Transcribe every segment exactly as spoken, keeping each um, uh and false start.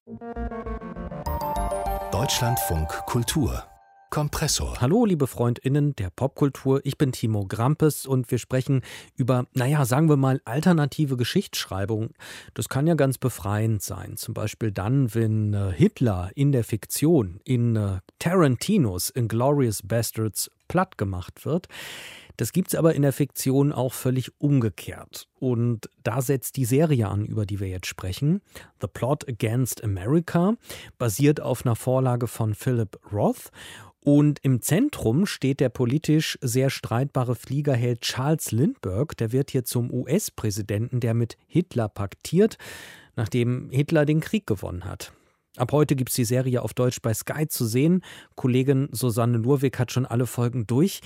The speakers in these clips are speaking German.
Deutschlandfunk Kultur Kompressor. Hallo, liebe FreundInnen der Popkultur, ich bin Timo Grampes und wir sprechen über, naja, sagen wir mal, alternative Geschichtsschreibung. Das kann ja ganz befreiend sein. Zum Beispiel dann, wenn äh, Hitler in der Fiktion, in äh, Tarantinos Inglourious Basterds platt gemacht wird. Das gibt's aber in der Fiktion auch völlig umgekehrt. Und da setzt die Serie an, über die wir jetzt sprechen. The Plot Against America basiert auf einer Vorlage von Philip Roth. Und im Zentrum steht der politisch sehr streitbare Fliegerheld Charles Lindbergh. Der wird hier zum U S-Präsidenten, der mit Hitler paktiert, nachdem Hitler den Krieg gewonnen hat. Ab heute gibt es die Serie auf Deutsch bei Sky zu sehen. Kollegin Susanne Lurwig hat schon alle Folgen durch.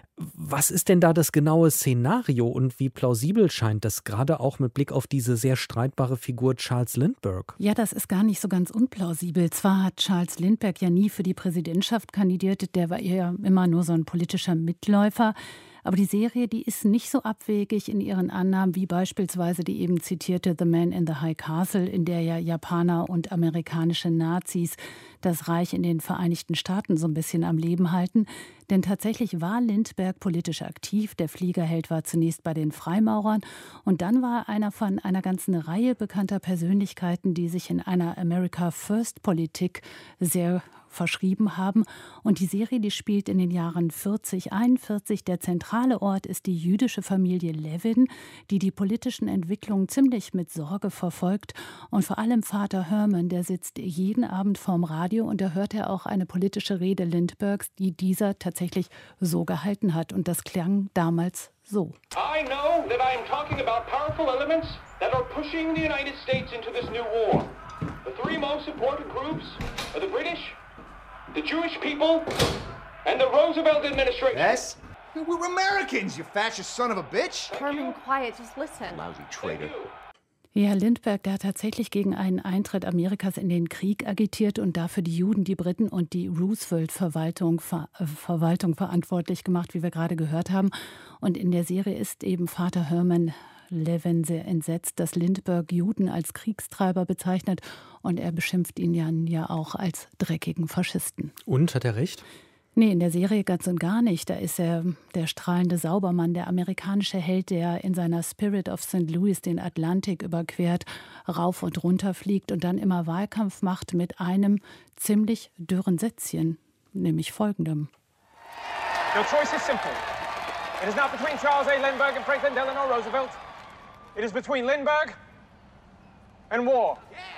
Was ist denn da das genaue Szenario und wie plausibel scheint das, gerade auch mit Blick auf diese sehr streitbare Figur Charles Lindbergh? Ja, das ist gar nicht so ganz unplausibel. Zwar hat Charles Lindbergh ja nie für die Präsidentschaft kandidiert, der war ja immer nur so ein politischer Mitläufer. Aber die Serie, die ist nicht so abwegig in ihren Annahmen wie beispielsweise die eben zitierte The Man in the High Castle, in der ja Japaner und amerikanische Nazis das Reich in den Vereinigten Staaten so ein bisschen am Leben halten. Denn tatsächlich war Lindbergh politisch aktiv. Der Fliegerheld war zunächst bei den Freimaurern und dann war einer von einer ganzen Reihe bekannter Persönlichkeiten, die sich in einer America First Politik sehr verschrieben haben. Und die Serie, die spielt in den Jahren vierzig, einundvierzig. Der zentrale Ort ist die jüdische Familie Levin, die die politischen Entwicklungen ziemlich mit Sorge verfolgt. Und vor allem Vater Herman, der sitzt jeden Abend vorm Radio und da hört er auch eine politische Rede Lindberghs, die dieser tatsächlich so gehalten hat. Und das klang damals so. I know that I am talking about powerful elements that are pushing the United States into this new war. The three most important groups are the British, the Jewish people, and the Roosevelt administration. Yes? We're Americans, you fascist son of a bitch. Herman, quiet, just listen. Lousy traitor. Ja, Lindbergh, der hat tatsächlich gegen einen Eintritt Amerikas in den Krieg agitiert und dafür die Juden, die Briten und die Roosevelt-Verwaltung Ver, äh, Verwaltung verantwortlich gemacht, wie wir gerade gehört haben. Und in der Serie ist eben Vater Herman Levin sehr entsetzt, dass Lindbergh Juden als Kriegstreiber bezeichnet und er beschimpft ihn ja, ja auch als dreckigen Faschisten. Und, hat er recht? Nee, in der Serie ganz und gar nicht. Da ist er der strahlende Saubermann, der amerikanische Held, der in seiner Spirit of Saint Louis den Atlantik überquert, rauf und runter fliegt und dann immer Wahlkampf macht mit einem ziemlich dürren Sätzchen, nämlich folgendem. Your choice is simple. It is not between Charles A. Lindbergh and Franklin Delano Roosevelt. It is between Lindbergh and war.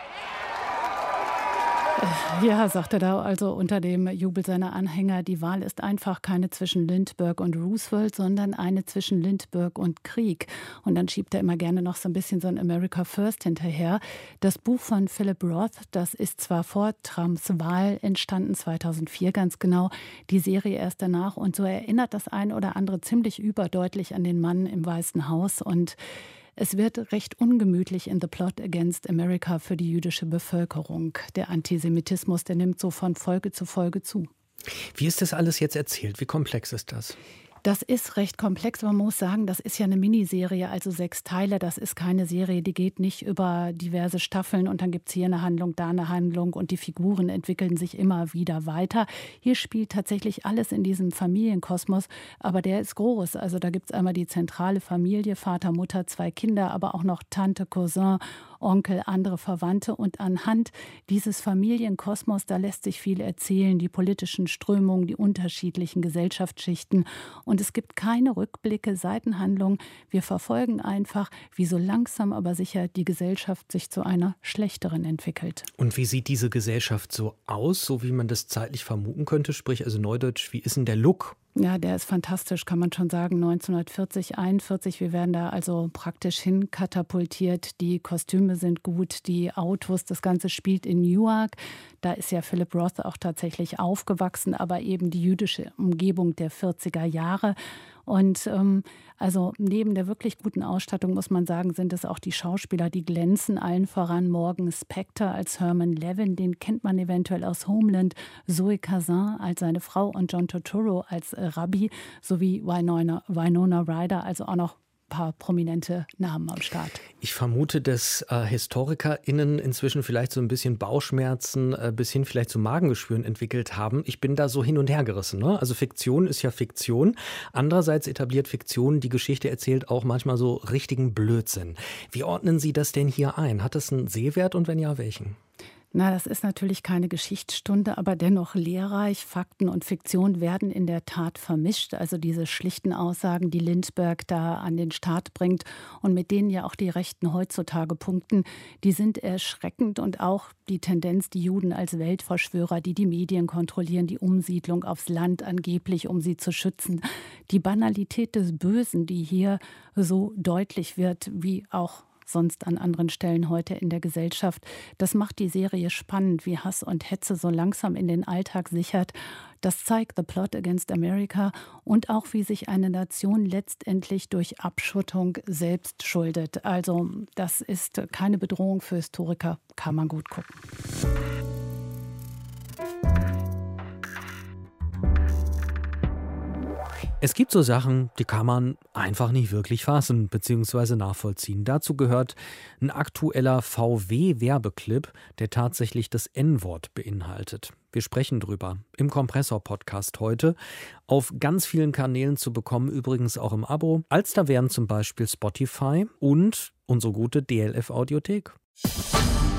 Ja, sagt er da also unter dem Jubel seiner Anhänger, die Wahl ist einfach keine zwischen Lindbergh und Roosevelt, sondern eine zwischen Lindbergh und Krieg. Und dann schiebt er immer gerne noch so ein bisschen so ein America First hinterher. Das Buch von Philip Roth, das ist zwar vor Trumps Wahl entstanden, zweitausendvier ganz genau, die Serie erst danach. Und so erinnert das ein oder andere ziemlich überdeutlich an den Mann im Weißen Haus. Und es wird recht ungemütlich in The Plot Against America für die jüdische Bevölkerung. Der Antisemitismus, der nimmt so von Folge zu Folge zu. Wie ist das alles jetzt erzählt? Wie komplex ist das? Das ist recht komplex. Man muss sagen, das ist ja eine Miniserie, also sechs Teile. Das ist keine Serie, die geht nicht über diverse Staffeln und dann gibt es hier eine Handlung, da eine Handlung und die Figuren entwickeln sich immer wieder weiter. Hier spielt tatsächlich alles in diesem Familienkosmos, aber der ist groß. Also da gibt es einmal die zentrale Familie, Vater, Mutter, zwei Kinder, aber auch noch Tante, Cousin, Onkel, andere Verwandte. Und anhand dieses Familienkosmos, da lässt sich viel erzählen, die politischen Strömungen, die unterschiedlichen Gesellschaftsschichten. Und es gibt keine Rückblicke, Seitenhandlungen. Wir verfolgen einfach, wie so langsam aber sicher die Gesellschaft sich zu einer schlechteren entwickelt. Und wie sieht diese Gesellschaft so aus, so wie man das zeitlich vermuten könnte? Sprich, also neudeutsch, wie ist denn der Look? Ja, der ist fantastisch, kann man schon sagen. neunzehnhundertvierzig, einundvierzig, wir werden da also praktisch hinkatapultiert. Die Kostüme sind gut, die Autos, das Ganze spielt in Newark. Da ist ja Philip Roth auch tatsächlich aufgewachsen, aber eben die jüdische Umgebung der vierziger Jahre. Und ähm, also neben der wirklich guten Ausstattung, muss man sagen, sind es auch die Schauspieler, die glänzen. Allen voran Morgan Spector als Herman Levin, den kennt man eventuell aus Homeland. Zoe Kazan als seine Frau und John Turturro als äh, Rabbi, sowie Winona, Winona Ryder, also auch noch paar prominente Namen am Start. Ich vermute, dass äh, HistorikerInnen inzwischen vielleicht so ein bisschen Bauchschmerzen äh, bis hin vielleicht zu Magengeschwüren entwickelt haben. Ich bin da so hin und her gerissen. Ne? Also Fiktion ist ja Fiktion. Andererseits etabliert Fiktion, die Geschichte erzählt, auch manchmal so richtigen Blödsinn. Wie ordnen Sie das denn hier ein? Hat es einen Sehwert und wenn ja, welchen? Na, das ist natürlich keine Geschichtsstunde, aber dennoch lehrreich. Fakten und Fiktion werden in der Tat vermischt. Also diese schlichten Aussagen, die Lindbergh da an den Start bringt und mit denen ja auch die Rechten heutzutage punkten, die sind erschreckend. Und auch die Tendenz, die Juden als Weltverschwörer, die die Medien kontrollieren, die Umsiedlung aufs Land angeblich, um sie zu schützen. Die Banalität des Bösen, die hier so deutlich wird, wie auch sonst an anderen Stellen heute in der Gesellschaft. Das macht die Serie spannend, wie Hass und Hetze so langsam in den Alltag sichert. Das zeigt The Plot Against America und auch, wie sich eine Nation letztendlich durch Abschottung selbst schuldet. Also das ist keine Bedrohung für Historiker, kann man gut gucken. Es gibt so Sachen, die kann man einfach nicht wirklich fassen bzw. nachvollziehen. Dazu gehört ein aktueller V W-Werbeclip, der tatsächlich das En-Wort beinhaltet. Wir sprechen drüber im Kompressor-Podcast heute. Auf ganz vielen Kanälen zu bekommen, übrigens auch im Abo. Als da wären zum Beispiel Spotify und unsere gute D L F-Audiothek.